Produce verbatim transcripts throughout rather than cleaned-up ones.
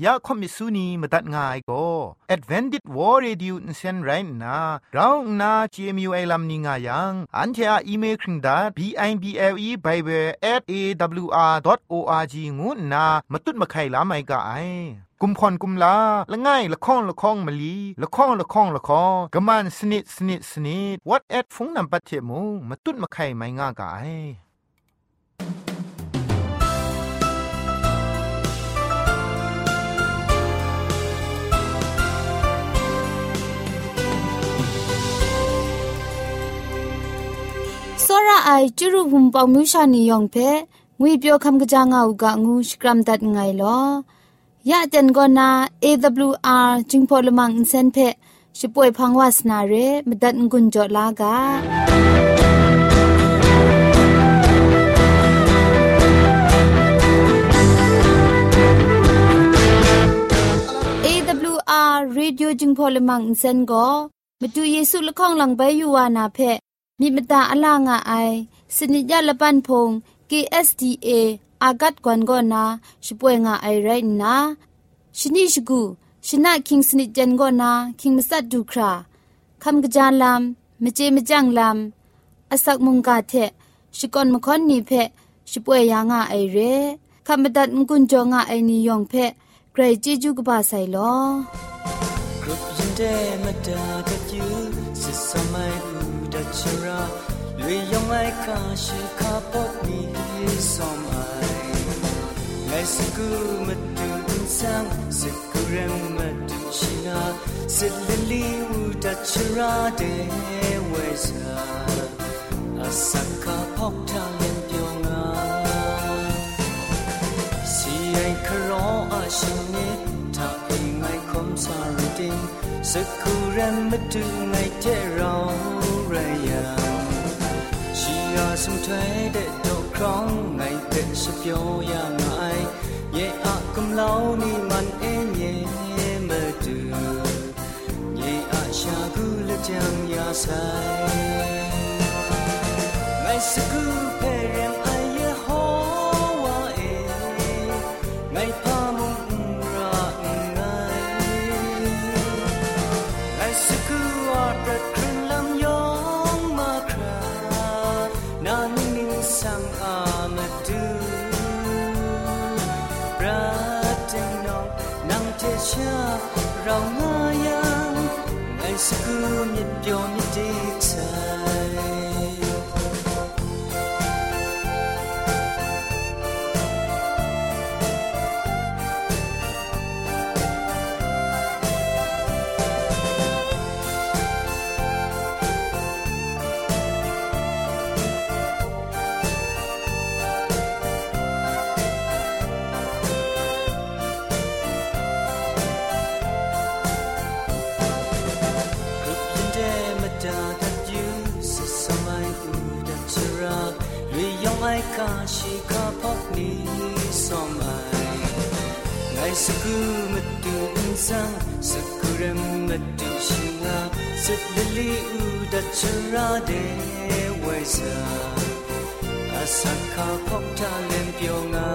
ยาคอมิสุนีมตัดง่ายก็ Advented War Radio นเซนไรนะเราหน้า จี เอ็ม ยู ไอ ลัมนิงายังอันเทออีเมลคิงดา บี ไอ บี แอล อี Bible แอท เอ ดับเบิลยู อาร์ ดอท โอ อาร์ จี งูนะมาตุ้ดมาไข่ลาไม่กะไอกุมพรกุมลาละง่ายละข้องละข้องมะลีละข้องละข้องละข้องกะมันสนิดสนิดสนิด What at ฟงนำปัจเจมูมาตุ้ดมาไข่ไม่ง่ากะไอစောရအိုင်ကျရုဘုံပေါမြူရှာနီယောင်ဖဲငွေပြောခမ်ကကြငါဥကငူစကရမ်ဒတ်ငိုင်လောยะเจนกอนา เอ ดับเบิลยู อาร์ จิงพอลมังอินเซนเพชิป่วยพังวาสนาเรมดัดงุนจอลากา เอ ดับเบิลยู อาร์ Radio จิงพอลมังอินเซนก็มาดูเยซูละข้องหลังใบยูวานาเพมีมตาอลางาไอสนิยะละปันพง เค เอส ดี เอ อากัดกวนกอนาชิป่วยงาไอไรนะชนิชกูชนะคิงสนิจันกอนาคิงมัสัดดูคราคำกระจานลำมเจมจังลำอสักมุงกาเทชิกอนมคอนนีเพชิป่วยยางาไอเรคำบัดงกุนจงาไอนิยองเพไกรจีจูกบาไซลอกรุบยินเดมดาดัดยูสิสมัยอูดัชราลุยยองไอคาชิคาปอกนีสอมไอไงสกูมัดดูอินซังสกูเรมมัดดูชินาสิลิลิอูดัชราเดเวซาอาสักคาพอกทาเลนเปียวงาสีไอคารออาชินิทาเองไงคมซารุดินสกูเรมมัดดูไงเจเราไรยังชีอาสมถวยเด็ดดอกครองไงเด็ดสเปียวยังไงเย่อะกุมเล่านี่มันเอ็นเย่มาดูเย่อะชากูละจังยาไซไงสกูเพเรียงไอเย่ฮอวาเอไงพามุงรักไงไงสกูอาประครึงลำยองมาครานานิ่งนิ่งสังอามาดูรักจึงน้องนั่งเทชาเราเงยยังไงสกูมิดโยมิดดีใจคาชิคาพอกนี้สอมไอไงสกูมัดดูอินซังสกูเรมมัดดูชิงาสุดลิลิอูดัชราเดเวซาอาสักคาพอกทาเลนเปียวงา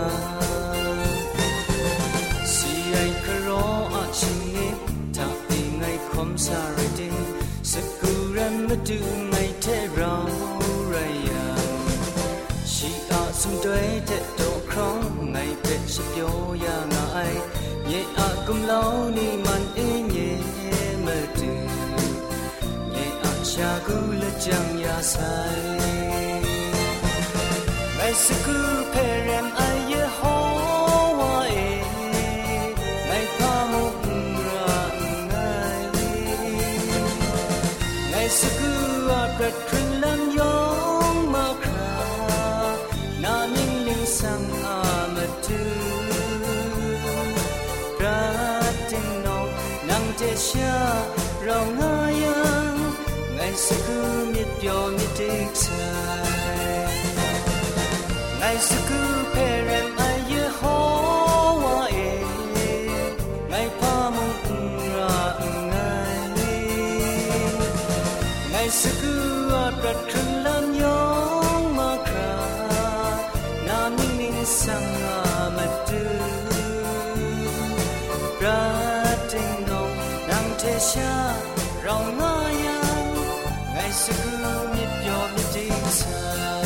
สีไอคารออาชินิทาเอไงคอมซาริดินสกูเรมมัดดูไงเทเราไรยังสุดด้วยเด็ดดอกครองไงเป็ดสเปียวยาไงเย่อากุมเล่านี่มันเอ็นเย่มาดูเย่อาชากูละจังยาไซไงสกูเพเรมไอเย่ฮอวาเอไงพามุงรักไงไงสกูอาประครึงลำยองมาคราสังอามาดูรักจึงน้องนั่งเจชาเราเงยยังไงสกูมิดโยมิดดีใจไงสกูเพเรมไอเย่ฮอวาเอไงพามุงรักไงไงสกูอาประครึงลำยองมาคราสังอามาดูรระติงนงนังเทชาเราง่ายยังไงสกุมิดยอมิดจิงสา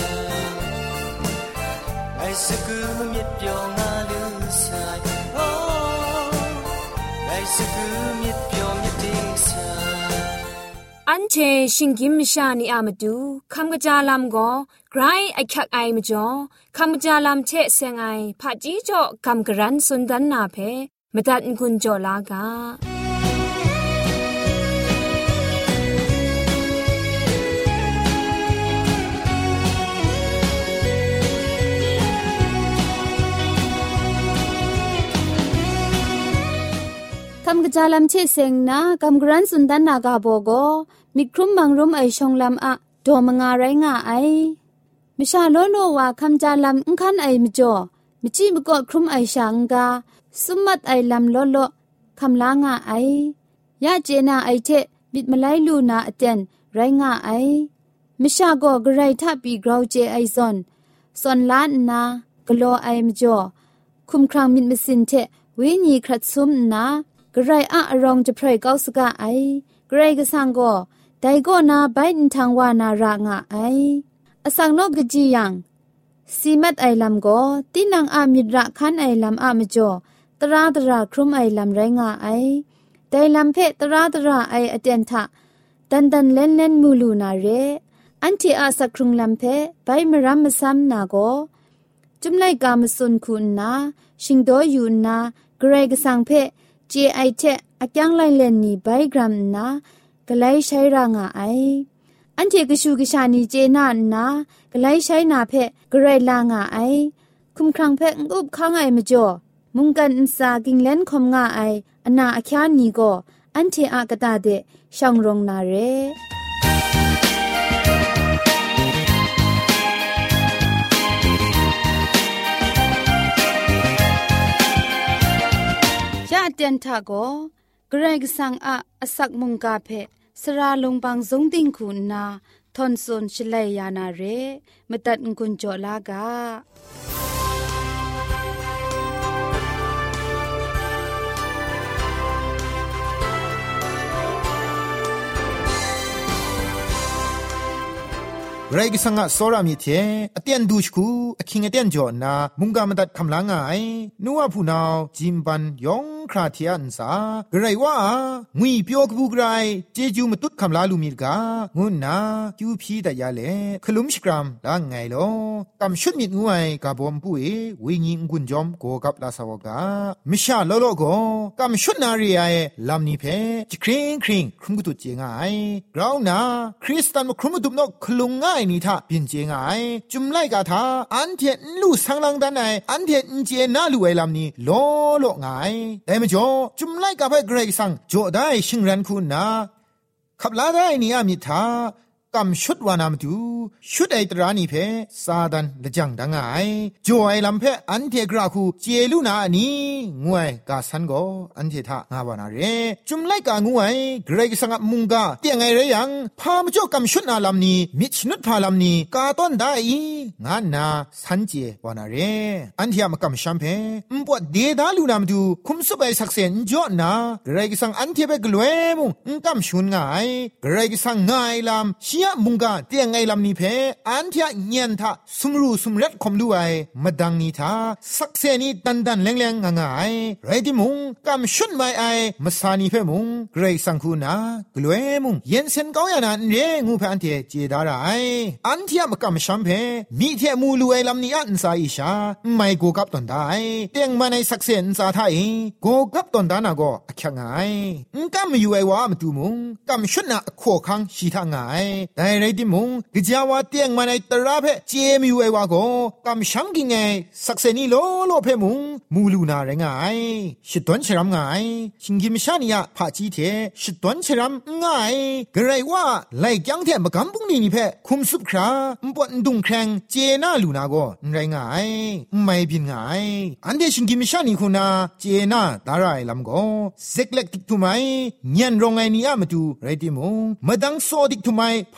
ไงสกุมิดยองาลือสายโอ้ไงสกุมิดยอมิดจิงสาอันเชชิงกิมชานีอามาดูคำกระจาลำก็ไกรไอคักไอมาจ่อคำกระจาลำเชเซงไอผาจีจ่อคำกระรันสุนดันนาเพมาตัดกุญจ่อลากาคำกระจาลำเชเซงนะคำกระรันสุนดันนากาโบโกมีครุมบางรุมไอชงลำอะโดมงาไรงาไอมิชาโลโนว่าคำจาลำอุ้งคันไอมจ่อมิจีมก็ครุมไอช่างกาสุมัดไอลำโลโลคำลางาไอยาเจนาไอเทบิดมาไลลูนาอเตนไรงาไอมิชาก็กระไรทับปีกราวเจไอซอนซอนล้านนากลัวไอมจ่อคุมครังมิดมสินเทวิญีครัดซุมนากระไรอะอรองจะเพรย์เก้าสกาไอกระไรก็สังก็ไดก็นาใบอินทางวานารางะไออสังนกกะจียังสีมัดไอลำก็ตีนังอามิระคันไอลำอามจ่อตราตราครุมไอลำไรงะไอไดลำเพตราตราไออเตนทะดันดันเล่นเล่นมูลูนาเรอันที่อาสักครุงลำเพใบมรัมมซัมนาก็จุมไลกามสุนคุณนาชิงโดอยู่นากระไรก็สังเพเจไอเทอะยังไลเลนนี่ไบกรัมนากะไลใช้รางะไออันเทกชูกชานีเจนานากะไลใช้นาเพกระไรลางะไอคุมครังเพอุบค้างไอมจ่อมุงกันอินซากิงเลนคมงะไออนาอคยานีก็อันเทอะกะตาเดช่องรงนาเรเตียนทาโกเกรกสังอะอสักมุงกาเพสราลงบางสงติงคุณนาทอนซนชลัยยานาเรมตัดกุญจลากาไรกิสังะโซรามิเทอเตียนดูชคูอคิงอเตียนจอนามุงกามันตัดคำลางายนัวผู้นาวจิมบันยองคราเทียนสากระไรว่างุยเปียวกบูกไรเจจูมาตุดคำลาลูมิลกางุนนาจูพีแต่ยาเลขลุมชกรัมลางไงลอกำชุดมิดงวยกาบอมปุยวิญิงกุนจอมโกกับลาสาวกามิชาโลโลโกกำชุดนารีไอลำนี้เพจคริงคริงครุมกุตุเจงายเรานาคริสตันมาครุมกุตุนกคลุงง่ายนี่ท่าเป็นเจงายจุมไลกาทาอันเทนลู่สังลังดันไออันเทนเจน่าลู่ไอลำนี้โลโลง่ายแต่ไม่จ่อจุมไลกาไปเกรกสังจ่อได้ชิงรันคุณนาขับลาได้นี่อามิทากำชุดวานามดูชุดไอตรานีเพซาดันละจังดังไงจ่อไอลำเพอันเทกราคูเจลูนาอันนี้งวยกาสันโกอันเททางาวานาเรจุมไลกางวยเกรกสังมุงกาเตียงไงเรยังพามจ่อกำชุดนาลำนี้มิชนุดพาลำนี้กาต้นได้งานนาสันเจวานาเรอันเทียมกำชัมเพมปวดเดดาลูนามดูคุมสุบไอสักเซนจ่อนาเกรกสังอันเทเปกลวยมุงกำชุนไงเกรกสังไงลำยะมุงกาเตียงไงลำนี้เพอันที่เงียนทาสมรูสมรัดคมดูไอมาดังนี้ทาสักเซนีดันดันแรงแรงง่ายไรที่มุงกำชุดไม่ไอมาสานีเพมุงเกรกสังคูนากลัวมุงเย็นเซนก้าวยันเรงูเพอันที่เจดาไรอันที่มากำชัมเพมีเทมูลูไอลำนี้อันสายชาไม่กูกับตอนได้เตียงมาในสักเซนสาไทยกูกับตอนดานาก็แข็งไงกำอยู่ไอวามาดูมุงกำชุดน่ะขวคังชีทางไงแต่ไรที่มุงกิจาวาเตียงมาในตราเพเจมิวไอวาโกกำชังกิงไงสักเซนีโลโลเพมุงมูลูนาไรงายชิดตวนเชรัมไงชิงกิมชานียะพาจีเทชิดตวนเชรัมไงกระไรว่าไลจังเทมกำปุงนี่นี่เพคุมสุบคราปวดดุงแข็งเจน่าลูนาโกไรงายไม่บินไงอันเดชิงกิมชานีคุณาเจน่าดารายลำโกเซกเล็กติกทุไมเงียนรองไงนี่อะมาดูไรที่มุงมาดังโซดิกทุไมพ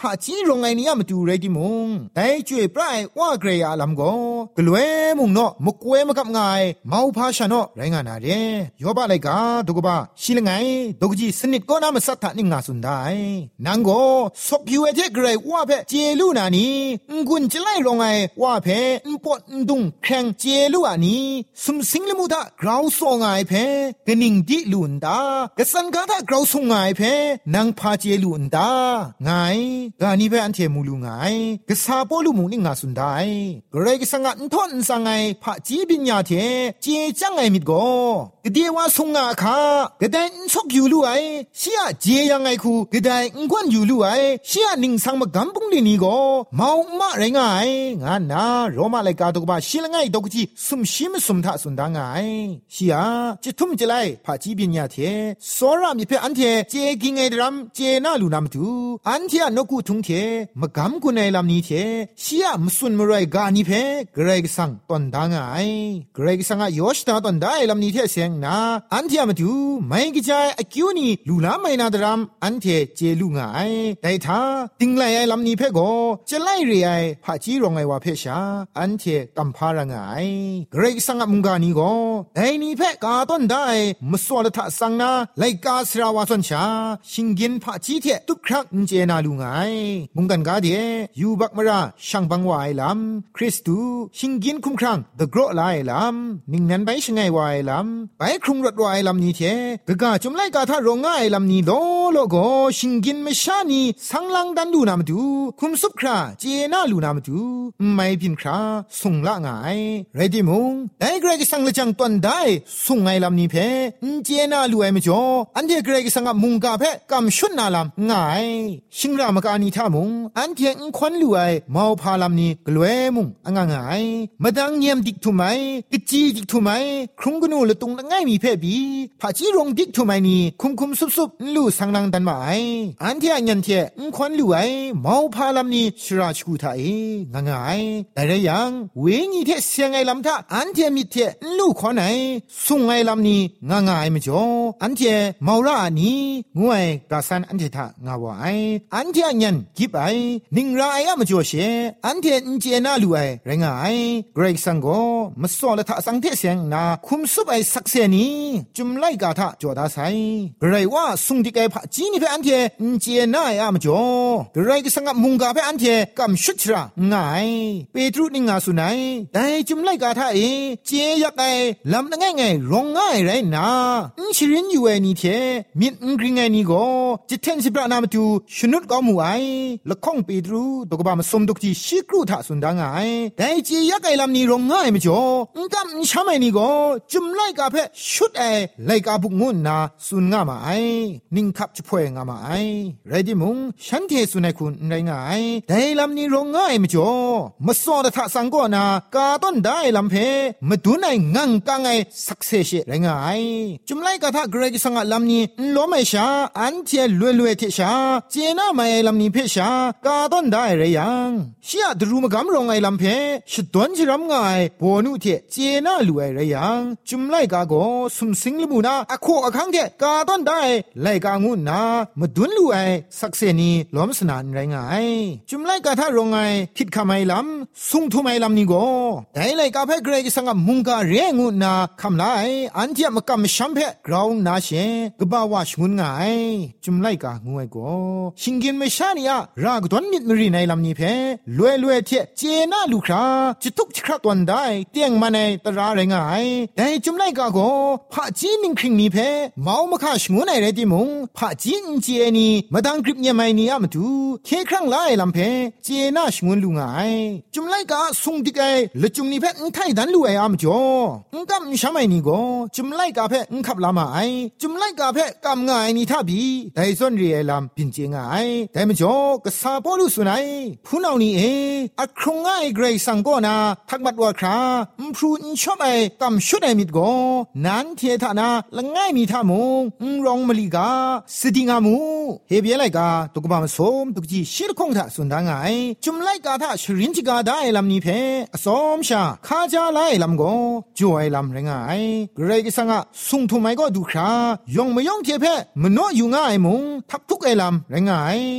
ผาจีรงไงนี่มาดูเรดิมงแต่จ่วยปลายว่าเกรยาลำก็กลัวมุงเนาะมกเวมากับไงเมาพาชนะไรงานอะไรยอบอะไรกาตุกบ้าชิลไงตุกจีสนิทก็น่ามาสัตย์นิ่งงาสุดได้นังก็สบผิวเทเกรยว่าเพเจลูนานี่กุนจะไล่ลงไงว่าเพอุปนดุงแข่งเจลูอันนี้สมสิงลมุดากราวส่งไงเพกนิงดิลุนดากสันกาตากราวส่งไงเพนางพาเจลุนดาไงกานี่เพอันเทมูลุไงกษาปอลุมุนิ่งงาสุดได้เกรกสังกัดทอนสังไงพาจีบิญญาเทเจจังไงมิดก็กเดียว่าส่งงาคากระไดชกอยู่ลุไอเชียเจยังไงคูกระไดงวนอยู่ลุไอเชียนิ่งสังมากำปุงลีนี่ก็เมามาไรงายงานนาโรมาไลกาตุกบาชิลไงดอกจีสุมชิมสุมทะสุนดางไงเชียจิทุมจิไลพาจีบิญญาเทสอรามิเพอันเทเจกิงไงดรัมเจน่าลูนามตูอันเทนกูทุงเทมากำกุนไอลำนี้เทเชียมสุนมรายกานิเพเกรกสังตอนดางไงเกรกสังยอชตาตอนได้ลำนี้เทเสียงนาอันเทมาตูไม่กิจายอคิวนี่ลูลาไม่นาดรัมอันเทเจลูไงแต่ถ้าติงไลไอลำนี้เพโกจะไล่เรียพาจีรงไอว่าเพชาอันเทกัมพารังไงเกรกสังมุงกานีโกไอนี่เพกาต้นได้มสวดทะสังนาไลกาสราวาสนชาชิงกินพาจีเทตุกครักเจนาลุงไงมุงกันกาเดยูบักมราช่างบังวายลำคริสตูชิงกินคุ้มครังเดกรอไลลำนิ่งนั้นไปชงไงวายลำไปครุงรถวายลำนี้เทกะกาจุมไลกาทารงไงลำนี้โลโลโกชิงกินไม่ชานีสังลังดันดูนามาดูคุมซุบคราเจนาลูนามาดูไม่พินคราส่งละไงเรดิมุงไอเกรกสังละจังตอนได้ส่งไงลำนี้เพเจนาลูไอมจ่ออันเดเกรกสังมุงกาเพกำชุนนาลำไงชิงรามกานีท่ามุงอันเทียงควันลูไอเมาพาลำนี้กลัวมุงอ่างไงมาดังเงียมดิกทุไมกิจีดิกทุไมครุงกนูละตุงละง่ายมีเพบีพาจีรงดิกทุไมนี่คุมคุมซุบซุบลูสังนังดันมาไออันเทียงันเทียควันลูไอเมาพาลำนี้ชราชกูไทยง่ายง่ายแต่ระยังเวงีเทเสียงไงลำท่าอันเทียมิเทลูกขอไหนส่งไงลำนี้ง่ายง่ายไม่จ่ออันเทียเมาละนี้งวยกาสันอันเทท่างาวไออันเทียยันกิบไอนิงไรอะไม่จ่อเชอันเทียนเจน่าลูไอไรงายเกรกสังโกมาสอนละท่าสังเทเสียงนาคุมซุบไอสักเซนี้จุมไลกาท่าจ่อดาไซเกรว่าสุงดิกไอพะจีนี่เพออันเทเจน่าอะไม่จ่อเกรกสังมุงกาเพออันเทกัมชุดชราง่ายเปตรุนิงาสุนัยแต่จุมไลกาท่าเอเจยักไอลำง่ายไงร้องง่ายไรนาอินชิรินอยู่ไอนี่เทมิดกริงไงนี่ก็จิตเทนสิบระนามาตูชนุดก็มูไอละข้องเปตรุตกบามาสมดุกที่ชิกรูท่าสุนดางไงแต่เจยักไอลำนี้ร้องง่ายไม่จ่ออุกัมชามไอนี่ก็จุมไลกาเพชุดไอไลกาบุกงุนนาสุนงามาไอนิ่งขับจะพ่วยงามาไอไรดิมุงฉันเทสุนัยคุณไรง่ายแต่ลำนี้ร้องง่ายไม่จ่อมาสอนท่าสังก็นากาต้นได้ลำเพมาดูในงังกังไอสักเซเชไรงายจุมไลกาท่าเกรกสังลำนี้ล้อไม่ชาอันเทียลวยลวยเทชาเจน่าไม่ลำนี้เพชากาต้นได้ไรยังเชียดรูมกำรองไอลำเพชดวนจิรำง่ายปวนุเทเจน่าลวยไรยังจุมไลกาโกสุมสิงลมูนาอโคอคังเทกาต้นได้ไลกางุนนามาดุนลวยสักเซนีล้อมสนานไรง่ายจุมไลกาท่ารองไอคิดคำไอลำสุงทุไมลำนี้โกแต่ไลกาเพเกรกสังมุงกาเรงุนนาคำไลอันเทียมกำชัมเพกราวนาเชกบ่าวาชงุนง่ายจุมไลกางวยโกชิงกินไม่ชานีอะรากดอนมิดมรีในลำนี้เพลวยลวยเทเจน่าลูคราจิตุกจิครักวันได้เตียงมาในตราไรง่ายแต่จุมไลกาโกพระจีนิงคริงนี้เพเมามาคาชงุนไอเรติมงพระจีนเจนีมาดังกริบเนี่ยไม่นี่อะมาดูเคครั้งไลลำเพเจน่าชงุนลุงง่ายจุมไลกาสุงดิกไอละจุมนี้เพนไทดันลุไออะมจ่ออุกัมชามไอนี่โกจุมไลกาเพอุคับลามาไอจุมไลกาเพกำง่ายนี่ท่าบีแต่ส่วนเรียลำปินเจง่ายแต่มจ่อกษาปอลุสุนัยผู้นานี่เออัครงง่ายเกรสังก็นาทักบัดว่าคราอุพรูอินชอบไอกำชุดไอมิดโกนั้นเทธานาละง่ายมีท่ามงอุรองมลิกาสดิงามูเฮเบียไลกาตุกบามสมตุกจีชิลคงท่าสุนดางไงจุมไลกาท่าชรินจิกาได้ลำนี้เพอสมชาข้าจาไลลำโกจ่วยลำแรงไงเกรกสังะสุงทุไมก็ดูครายองไม่ยองเทเพมโนอยู่ง่ายมุงทับทุกไอลำแรงไงละไง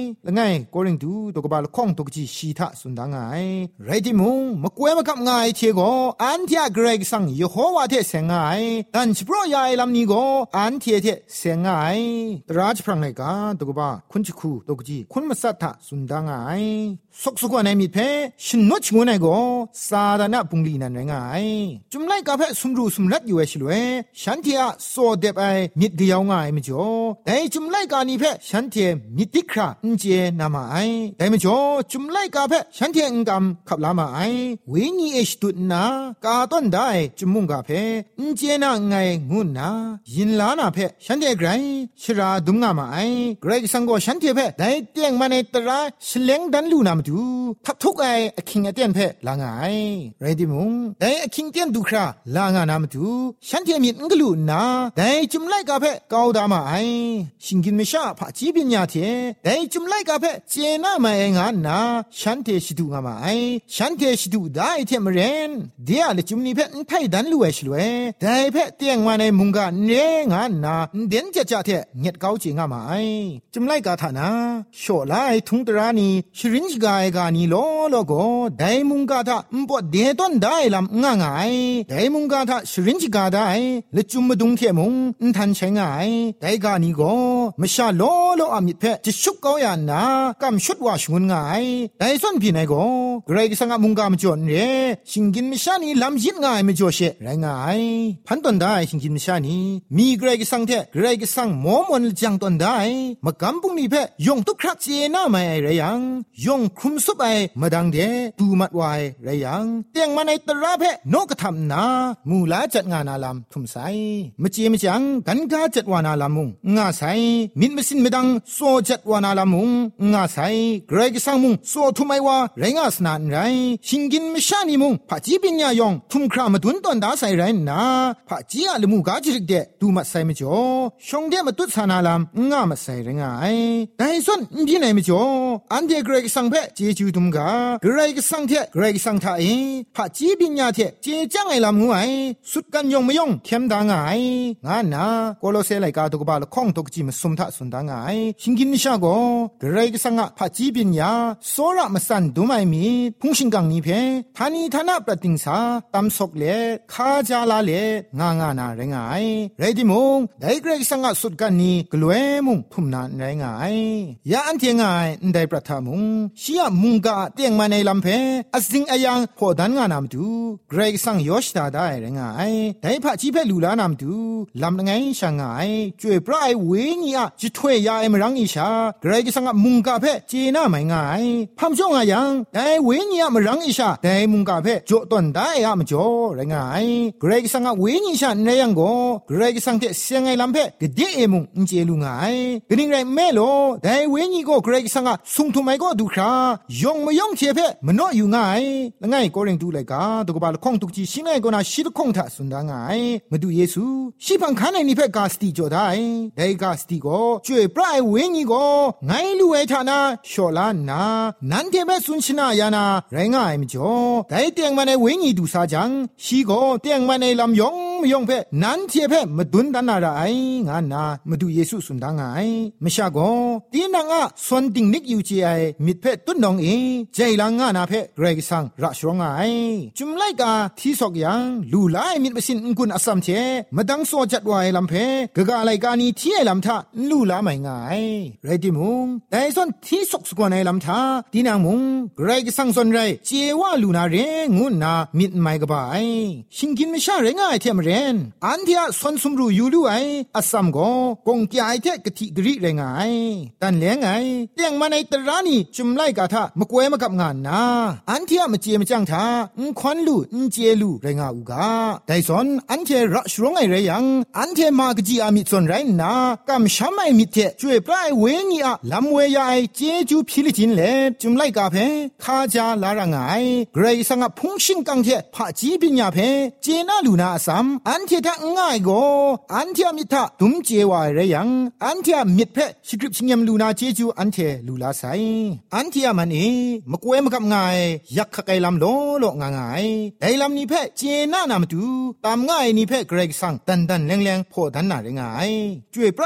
โกริงดูตกบาลข้องตกจีชีทะสุนดังไงไรที่มุงมะกวยมะกับไงเทโกอันเทียเกรกสังยโฮวาเทเสงไงดันชิโปรยายลำนี้โกอันเทียเทเสงไงตราจพรังไงกาตกบาคุณชิคูตกจีคุณมาสัทธะสุนดังไงสกสุกวันในมิเพชินนชงวนไงโกซาดานะปุงลีนันไงจุมไลกาเพสุมรูสุมรัดอยู่เอชิลเวฉันเทียโซเดบไอมิดเดียวไงมจ่อแต่จุมไลกานีเพฉันเทียมิติคราอุนเจนามาไอแต่มจ่อจุมไลกาเพฉันเทียงกำขับลามาไอวิญญเอชตุนากาต้นได้จุมุงกาเพอุนเจนาไงงูนายินลานาเพฉันเทียไกรชราดุงงามาไอไกรสังโกฉันเทียเพได้เตียงมาในตราฉลงดันลูนามดูทับทุกไอคิงเตียนเพลางไงไรดิมุงได้คิงเตียนดูคราลางานามดูฉันเทียมิดงกลูนาได้จุมไลกาเพกาวดามาไอชิงกินไม่ชาพะจีบิญญาเทได้จุมไลกาเพเจน่ามาเองานาฉันเทชิดูงามาไอฉันเทชิดูได้เทมเรนเดียเลจุมนี้เพไทยดันลูเอชลเวได้เพเตียงมาในมุงกาเรงานาเด่นจะจะเทเงียดกาวจิงามาไอจุมไลกาทานาโชไลทุงตรานีชรินจกายกานีโลโลโกได้มุงกาทาอุปเดต้นได้ลำง่ายง่ายได้มุงกาทาชรินจกาได้เลจุมดุงเทมุงทันใช้ง่ายได้กานีโกไม่ชาโลโลอามิดเพจะชุกเกายันนากำชุดว่าชงง่ายได้ส่วนพี่นายโกเกรกสังมุงกามจวนเรชิงกินไม่ชานีลำยิดง่ายไม่จ่อเชไรง่ายพันต้นได้ชิงกินไม่ชานีมีเกรกสังเทเกรกสังหมอมวนจังต้นได้มากำปุงนี้เพยงทุกครั้งเจน่าไม่ไรยังยงคุมซุบไอมาดังเดตูมัดไวไรยังเตียงมาในตราเพนกทำนามูลาจัดงานอาลามทุ่มใสมเจมจังกันกาจัดวานาลามุงงาใสมินมสินไม่ดังโซจัดวานาลามุงงาใสเกรกสังมุงโซทุ่มไอวาไรงาสนานไรชิงกินไม่ชานีมุงพะจีบิญญายองทุ่มครามาดุนตอนดาใส่ไรนาพะจีอาลมูกาจิริกเดตูมัดใส่ไม่จ่อชงเดมาตุสานาลามงามาใส่ไรงายแต่ส่วนพี่ไหนไม่จ่ออันเดเกรกสังเพเจจูตุมกาเกรกสังเทเกรกสังทาเอพะจีบิญญาเทเจจังไอลามงูไอสุดกันยงไม่ยงเข้มดางไงานนาโกโลเซไลกาตกบาลข้องตกจิมสุมทะสุนดางไงชิงกินนิชาโกเกรกสังะพะจีบิญญาโซระมสันดุไมมีพุงชิงกังนี้เพทานีทานะปะติงสาตำศกเลคาจาลาเลงางานาไรงายไรดิมงไดเกรกสังะสุดกันนี้กลวยมุงทุมนานไรงายยาอันเทียงไงไดประทามุงชียมุงกาเตียงมาในลำเพอสิงอายังพอดันงานามดูเกรกสังยอชตาได้ไรงายไดพะจีเพลูลานามดูลำไงช่างไงจวยปลายเวงีอะจิถวยยาเอมรังอิชาเกรกสังมุงกาเพเจน่าไม่ง่ายพัมจ่องอายังไดเวงีอะมรังอิชาไดมุงกาเพจ่อต้นได้อะมจ่อไรงายเกรกสังเวงีชาในยังโกเกรกสังเทเสียงไงลำเพกเดเอมุงอินเจลุงายกนิ่งไรเมโลไดเวงีโกเกรกสังสุงทุไมก็ดูครายองมยองเทเพมโนอยู่ง่ายละไงก็เร่งดูเลยกาตกบาลข้องตุกจีชิงไงก็น่าชิดคงทะสุนดางายมาดูเยซูชิพังคันไอนี่เพกาสติจ่อได้ได้กาสติก็ช่วยปลายเวงีก็ไงลูเอทานาโชลานานันเทเปสุนชนายานาไรง่ายมจ่อได้เตียงมาในเวงีดูซาจังชีก็เตียงมาในลำยองมยองเพนันเทเพมาดุนดันนาไรงานนามาดูเยซูสุนดางายไม่ใช่ก็ตีนังอะส่วนดิ่งนิกอยู่เจไอมิดเพตุนนองเอใจลังงานาเพเกรกสังรัชรองไอจุมไลกาที่สอกยังลูไลมิดเปสินกุนอสัมเทมาดังโซจัดไวลำเพกะกะไลกานีที่ไอลำทาลูลาไม่ง่ายไรดิมุงแต่ส่วนที่สกสกวนไอลำทาตีนางมุงเกรกสังส่วนไรเจว่าลูนาเรงุนนามิดไม่กบายชิงกินไม่ใช่เรงง่ายเทมเรนอันที่ส่วนสมรูยูลูไออสัมโกกงกีไอเทกติกรีเรงง่ายตันเลี้ยงไงเตียงมาในตรานีจุมไลกาทามกวยมากับงานนาอันที่มาเจียมจังทาอุควันลูอุเจลูไรงาอูกาไดซอนอันเทรัชรองไอเรยังอันเทมากจีอามิซอนไรนากำช้ำไอมิเทช่วยปลายเวงีอะลำเวยาไอเจจูพิลิจินเลจุมไลกาเพคาจาลารังไอเกรซังพุงชิงกังเทพะจีบิญญาเพเจนาลูนาซัมอันเททะง่ายโกอันเทมิทะตุมเจวาเรยังอันเทมิดเพสคริปชิงยมลูนาเจจูอันเทลูลาไซอันเทมันเอมกวยมกับง่ายยักขะไกลำโลโลงง่ายไดลำนี้เพเจนานามตูตามง่ายนี้เพเกรซังตันตันแรงๆพอดันนาเรงายช่วยปลายเว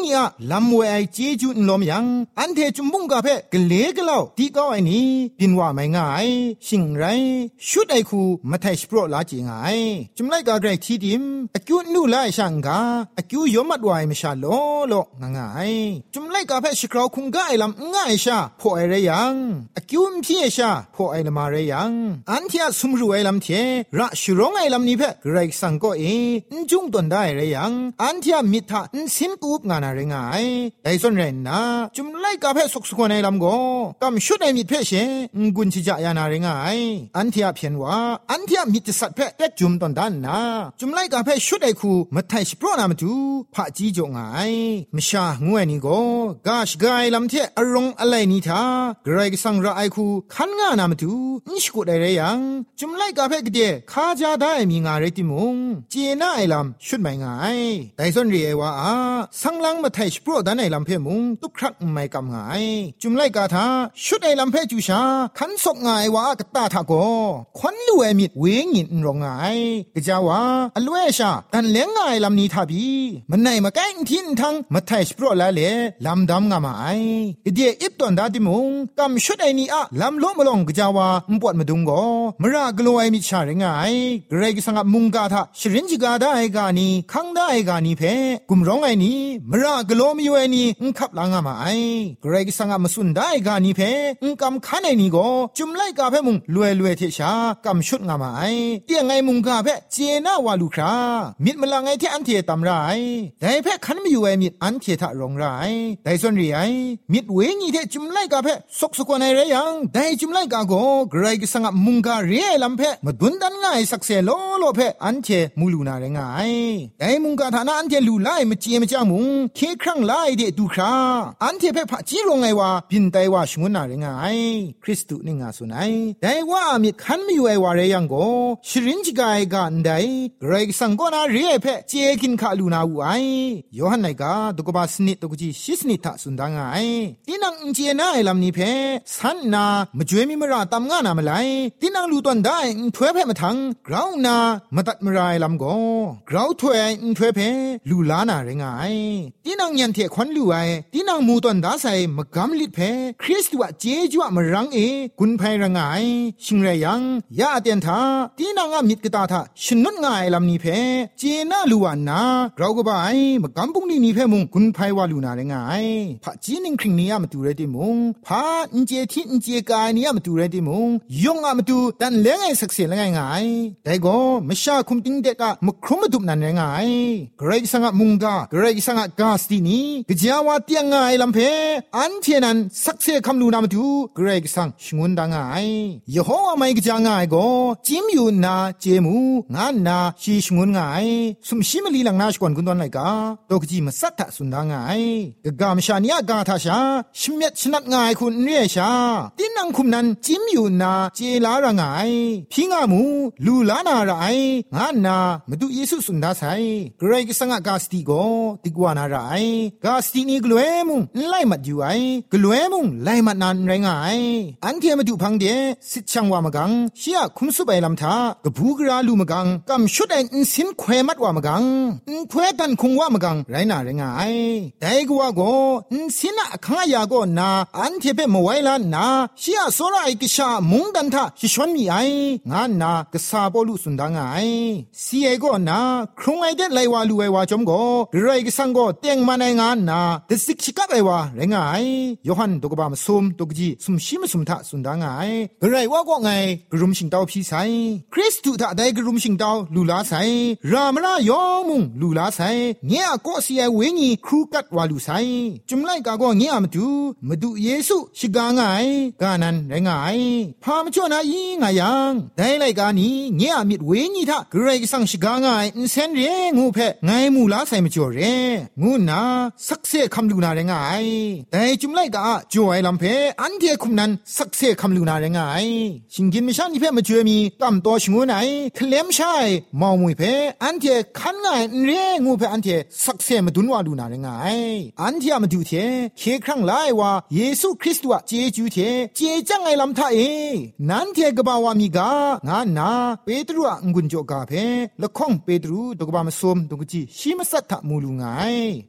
งีอะลำเวไอเจจูนลมยังอันเทจุมบุงกะเพกะเลกะลาวดีก็ไอนี่ปินว่าไม่ง่ายชิงไรชุดไอคูมาไทสโปรลาจิงไอจุมไลกะเกรทีดิมอคิวนูไลช่างกาอคิวยอมัดวายมชาโลโลง่ายจุมไลกะเพชิกราวคุงกะไอลำง่ายชาพอไอเรยังอคิวมพี่ชาพอไอลมาเรยังอันที่อะซุมรูไอลำเทระชุร้องไอลำนี้เพเกรกสังก็เอจุงตนได้เรยังอันที่อะมิทะสินกูบงานาเรงายไดซอนเรนนะจุมไลกะเพสุกสุกในลำโกกำชุดไอมิดเพเชงกุนชิจายานาเรงายอันที่อะเพียนว่าอันที่อะมิดสัตเพเต็กจุมตนดันนะจุมไลกะเพชุดไอคูมาไทสโปรนามาตูพะจีจงไงมชางวยนี่โกกาชกายลำเทอรงอะไรนี่ทาเกรกสังระไอคูคันงานามาตูนิชกุไดเรยังจุมไลกะเพกเดคาจาได้มีงาเรติมุงเจน่าไอลำชุดไม่ง่ายไดซอนเรียว่าสังลังมาไทสโปรดันไอลำเพมุงตุครักไม่กำง่ายจุมไลกะทาชุดไอลำเพจูชาคันศกง่ายว่ากะตาทาโกควันลู่ไอมิดเวงินรงง่ายกะจาว่าอลเวชาดันเลี้ยงง่ายลำนี้ทาบีมันไหนมาแก้งทินทังมาไทสโปรละเลลำดำงามไอกะเดอิบตอนดาดิมุงกำชุดไอนี้อะลำโลมลงกะจาว่ามปวดมาดุงโกมรากลัวไอมิดชาเรงง่ายเกรกสังมุงกาทาชรินจิกาได้กานีคังได้กานีเพกุมร้องไอนี้มรากลัวมีไอนี้อุคับลางามไอเกรกสังมสุนได้กานีเพอุกำคันไอนี้โกจุมไลกาเพมุงลวยลวยเทชากำชุดงามไอเตียงไอมุงกาเพเจน่าวาลูครามิดมลางไอที่อันเทตำไรแต่เพคันมีอยู่ไอมิดอันเททะรงไรแต่ส่วนรีไอมิดเวงีเทจุมไลกาเพสกสกวนไอเรยังแต่จุมไลกาโกเกรกสังมุงกาเรียลำเพมาดุนดันง่ายสักเซโลโลเพอันเทมูลูนาเรงไอแต่มุงกาฐานะอันเทลูไลมเจมจามุงเคครั้งไลเดดูคราอันเทเพพะจีรงไงว่าบินไตว่าชงวนนาเรงไอคริสตุนิงาสุนัยแต่ว่ามิดคันมีอยู่ไอวาเรยังโกชรินจิกายกันไดเกรกสังก็นาเรียเพเจกินคาลูนาอูไอยอหันไนกาตุกบาสนิตุกจีชิสนิทะสุนดังไอตินังอินเจนาไอลำนี้เพสันนามจวยมิมราตามงานามไลตินังลูตอนได้ถวยเพมาทังกราวนามาตัดมรายลำโกกราวถวยถวยเพลูลานาเรงไอตินังยันเทควันลูไอตินังมูตอนดาไซมกำลิดเพคริสต์วะเจจวะมรังเอกุนไพรังไอชิงเรยังยาเตียนทาตินังอามิดกตาทาชนุนง่ายลำนี้เพเจน่าลูวานากราวกบายมกำปุงนี่นี่เพมุงกุนไพวาลูนาเรงไอพะจีนิงคริงนี้มาตูเรติมุงพาอินเจทิอินเจกายนี้มาตูเรติมุงยงอามาตูดันเลี้ยงไอสักเสียงไงไงแต่ก็ไม่ชาคุมติงเด็กอะมครุมดุมนั่นไงเกรกสังมุงกาเกรกสังกาสตินีกะจาวาเตียงไงลำเพอันเทนันสักเสียคำลูนามาตูเกรกสังชงวนดังไงยโฮวาไม่กะจางไงก็จิมอยู่นาเจมูงานนาชีชงวนไงสมชิมลีหลังนาชกวนกุนตอนไหนกาตกจีมาสัตตะสุนดังไงกะกามชานียากาทาชาชิมเม็ดชนัดไงคุณเรียชาตินังคุมนันจิมอยู่นาเจลาระไงพิงามูลูลานาระไองานนามาดูเยซูสุนดาไซเกรกสังกาสติโกติกวานาระไอกาสตินีกลัวมุงไล่มัดอยู่ไอกลัวมุงไล่มัดนานไรงไงอันเทียมาดูพังเดสิชังวามกังเชียคุมสุไปลำทากบูกราลูมกังกำชุดไออินสินเควมัดวามกังอินเควตันคงวามกังไรนาไรงไงแต่กัวโกอินสินะขังยาโกนาอันเทเปมไว้ละนาเชียโซราไอกิชามุงดันทาชิชวนมีไองานนากษาบอลุสุนดังไงเสียโกนาครุงไอเด็ดไลวาลูไอวาจอมโกไรกิสังโกเตียงมาในงานนาเดสิกชิกับไอวาไรงไงยอหันตกบามซุมตกจีซุมชิมซุมทะสุนดังไงไรว่าก็ไงกรุมชิงเตาพี่ไซคริสตุทะได้กรุมชิงเตาลูลาไซรามรายอมุงลูลาไซเงียก็เสียเวงีครูกัดวาลูไซจุมไลกาก็เงียมาดูมาดูเยซูชิกาไงกานันไรงไงพามจ่อนายีไงยังได้ไลกานี้เงียมิดเวงีทะเกรกสังชิกาไงอินเซนเรงูเพไงมูลาไซมาจ่อเรงูนาสักเซคำลูนาไรงไงแต่จุมไลกาจ่อไอลำเพอันเทคุมนั้นสักเซคำลูนาไรงไงชิงกินมิชันนี่เพมาจ่อมีตามตัวชงูไหนเคลมใช่มองมวยเพอันเทคันไงเรงูเพอันเทสักเซมาดุนวาลูนาไรงไงอันเทมาดูเทเคครั้งไลว่าเยซูคริสต์ว่าเจจูเทเจจังไงลำทะเอนั้นเทกบาวามีกางานนาเปโตรอ่ะงุนโจกาเพละข้องเปโตรตกบามสมตกจีชิมสัตถะมูลูไง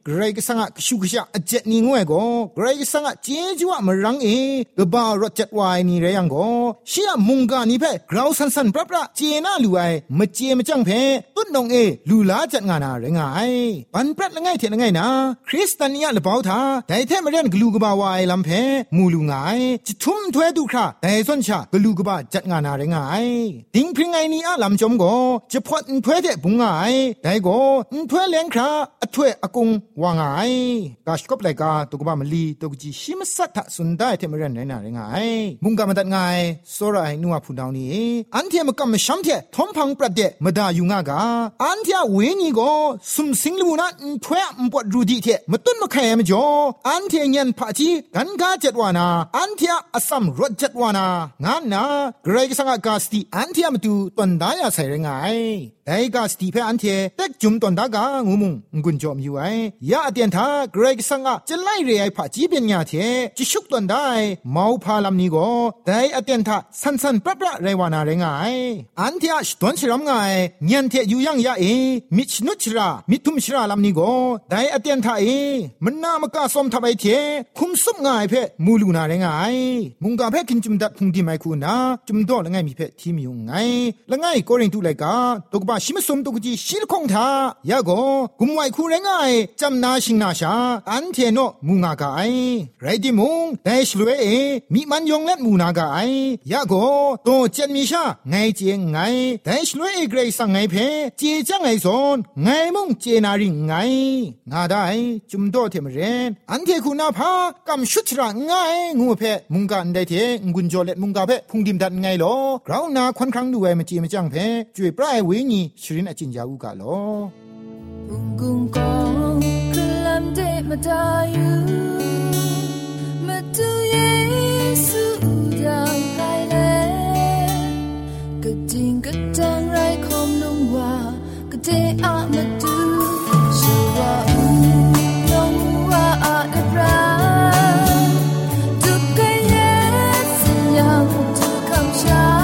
เกรกสังกชุกชะอเจนีงวยโกเกรกสังเจจูอะมรังเอกบารถจัดวายนี่เรยังโกเชียมุงกานี่เพกราวสันสันปรับระเจน่าลูไอมเจมจังเพตุ้นนองเอลูลาจัดงานาเรงไงปันปรัดละไงเทละไงนะคริสเตียนละเปาทาแต่แท้มเรนกลูกบาวายลำเพมูลูไงจิทุ่มถวยดูคราแต่ส่วนชากลูกบาจัดงานาเรงไงดิงพริงไงนี่อะลำจมโกจะพอดถวยเดบุงไงแต่โกถวยเลี้ยงคราอถวยอากงว่าไงกาชกบไลกาตุกบามลีตุกจีชิมสัทธสุนได้เทมเรนไหนนาเรงไงมุงกามาตัดไงโซรายนัวพูดาวนี้อันเทมกำมช้ำเททอมพังประเดมดายุงากาอันเทเวนีโกสุมสิงลูนะถวยมปวดรูดีเทมตุนมะแคมจ่ออันเทเงินพะจีกันกาจัดวานาอันเทอสัมรถจัดวานางานนาเกรกสังกาสติอันเทมตูตันดายาใส่เรงไงแต่กาสติเพอันเทเต็กจุมตันดากางูมุงกุนจอมอยู่ไอยาเตียนทาเกรกสังกจะไล่เรไอพะจีเป็นญาเทจิชุกตันได้เมาพาลำนี้ก็แต่อเตียนทาสันสันปรับระเรวานาเรงไงอันเทอชตวนชรำไงเงียนเทอยู่ยังยาเอมิชนุชรามิทุมชราลำนี้ก็แต่อเตียนทาเอมันนามกาสมทบายเทคุมซุบไงเพมูลูนาเรงไงมุงกาเพกินจุมดัดพุงดีไมคูนาจุมดอละไงมีเพทีมิวไงละไงโกริงตุไลกาตกบาชิมสมตกจีชิลคงทายาโกกุมไวคูเรงไงจำนาชิงนาชาอันเทโนมุงากาไอไรดิมุงเดชลเวเอมีมันยองเล็ดมูนากาไอยาโกโตเจนมีชาไงเจงไงเดชลเวเอเกรซังไงเพเจจังไงซอนไงมุงเจนาริงไงนาได้จุมโดเทมเรนอันเทคูนาพากำชุดระไงงูเพมุงกันได้เทงุนโจเล็ดมุงกาเพพุงดิมดัดไงลอกราวนาควันครั้งดูไอมาเจมจังเพจวยปลายเวนีชรินอจินยาอุกาลอบุงกุงกองคลัมเดมาตายูมาดูเยซูดังไพเลกะจิงกะจังไรคอมลงว่ากะเตอะมาดูชัวอูลงว่าอะเดบราทุกกะเยสยามทุกคำชา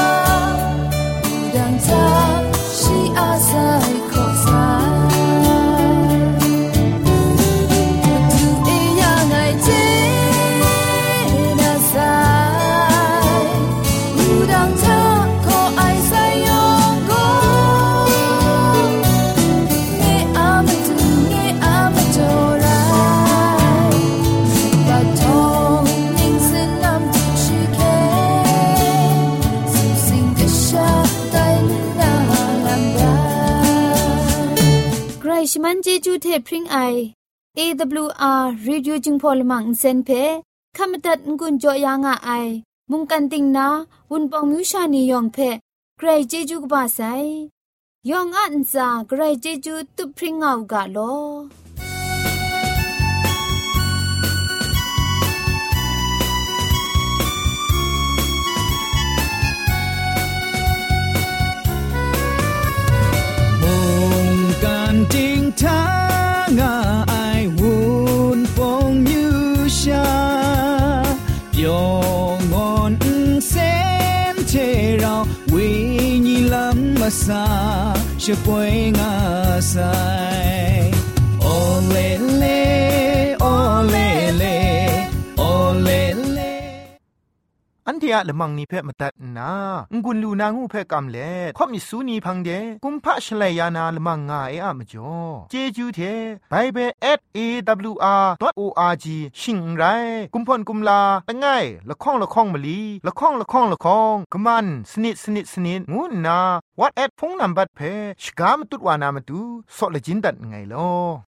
ดังทาชีอาไซขอสาชมันเจจูเทพริงไอ เอ ดับเบิลยู อาร์ Radio จึงพอลมังเซนเพขามตัดงุนจอยางอ้ายมุงกันติงนาวุนปองมิวชานียองเพไกรเจจูกบาไซยองอันซาไกรเจจูตุพริงเอากาโลจริงทางไอวุนปองยูชาเปียวงอนเซนเทเราวิญญาณมาซาช่วยป่วยงาไซโอเลเลโอเลเลโอเลเลอันที่อะละมังนิเพ่มาตัดนางุนลูนางูเพ่กำเล่ข่อมิสูนีพังเดกุมพะชลัยยานาละมังงาเออะมจ่อเจจูเทไบเบิล เอท เอ ดับเบิลยู อาร์ ดอท โอ อาร์ จี ชิงไรกุมพ่นกุมลาละง่ายละข้องละข้องมะลีละข้องละข้องละข้องกะมันสนิดสนิดสนิดงูนา WhatsApp พงนัมบัดเพ่ชกามตุดวานามตุซอเลจินดัดไงลอ